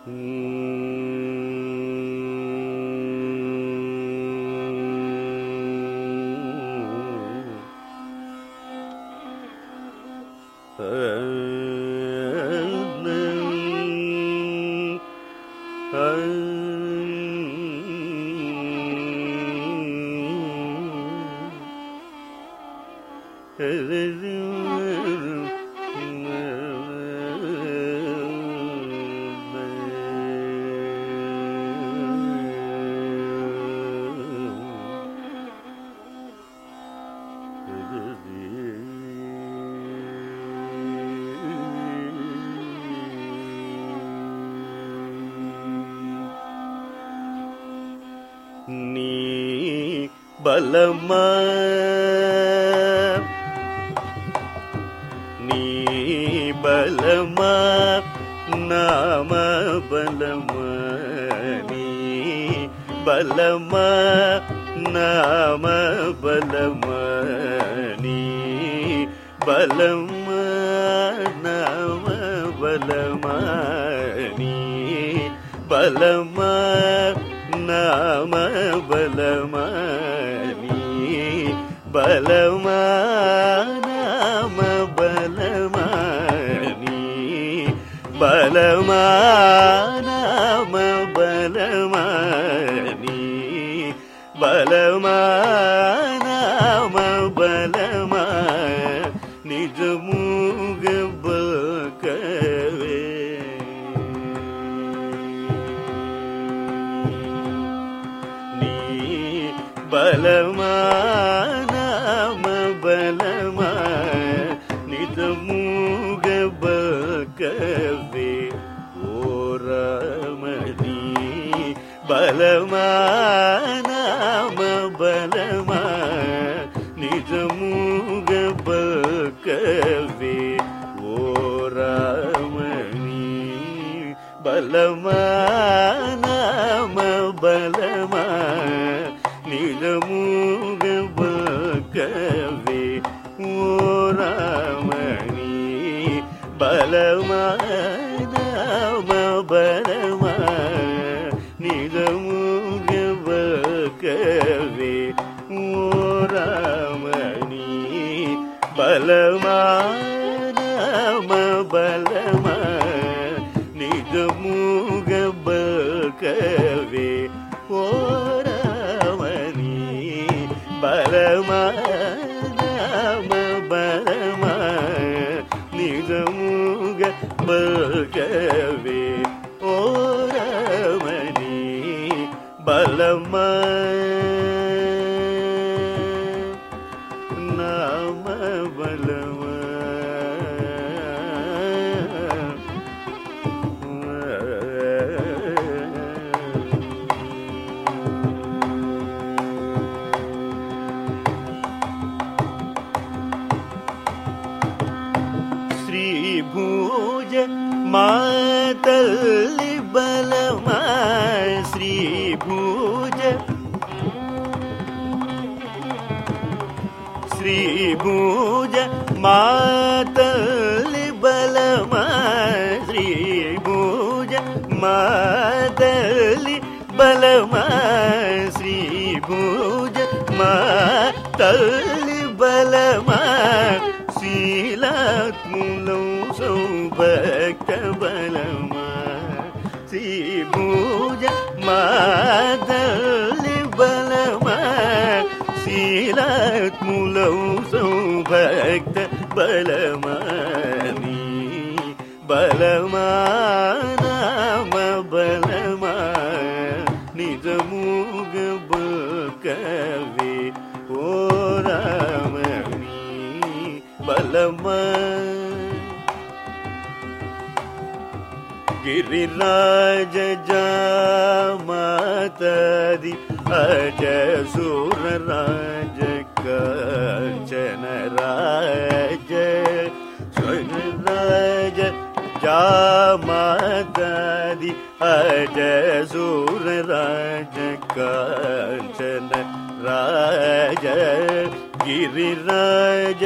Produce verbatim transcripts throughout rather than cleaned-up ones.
நீ பலமா நீ பலமா நாம பலமா நீ பலமா நாம பலமா நீ பலமா நாம பலமா நீ பலமா நாம பலமா நீ பலமா நாம பலமா நீ பலமா நாம பலமா நீ பலமா நாம பலமா நிஜமுக பக்கவே பலமா நாம பலமா நிதமுக பக்கவே ஓரமணி பலமா நாம பலமா நிஜமுக பக்கவே ஓரமணி பலமா நாம பலமா நிஜமுக பக்கவே ஓரமணி பலமா நாம பலமா நிஜமுக பக்கவே ஓரமணி பலமா நாம பலமா நிஜமுக பக்கவே ஓரமணி பலமா நாம பலமா நிஜமுக பக்கவே ஓரமணி பலமா நாம பலமா శ్రీభూజ మాతల్లి బలమా శ్రీభూజ శ్రీభూజ మాతల్లి బలమా శ్రీభూజ మాతల్లి బలమా శ్రీభూజ మాతల్లి బలమా శీలాత్ములం సౌభక్త బలమా శ్రీభూజ మాతల్లి బలమా శీలాత్ములం సౌభక్త బలమా నీ బలమా నామ బలమా నిజముగ బకవే ఓరమణి బలమా గిరిరాజ జామాతది అజ సురరాజ కాంచన రాజ స్వర్ణరాజ జామాతది అజ సురరాజ కాంచన రాజ గిరిరాజ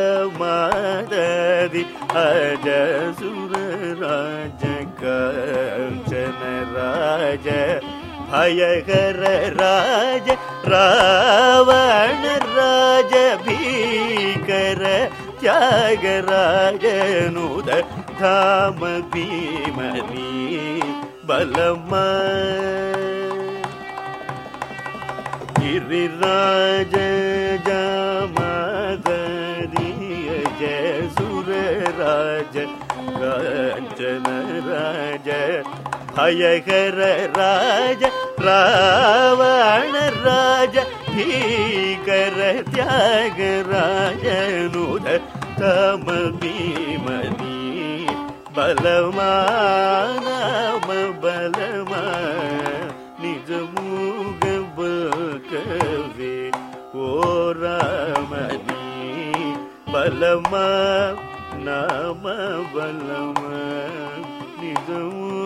జామాతది అజ సురరాజ కాంచన ராஜ பயகர ராஜ ராவண ராஜ பீகர தியாகராஜனுத தாம பீமனி பலமா गिरिराज जामादरिय जय सुरराज कांचन राज भयकर राज रावण राज भीकर त्यागराजनुद तम भीमनी बलमा नाम बलमा निज मूग कवे ओ रामनी बलमा नाम बलमा निज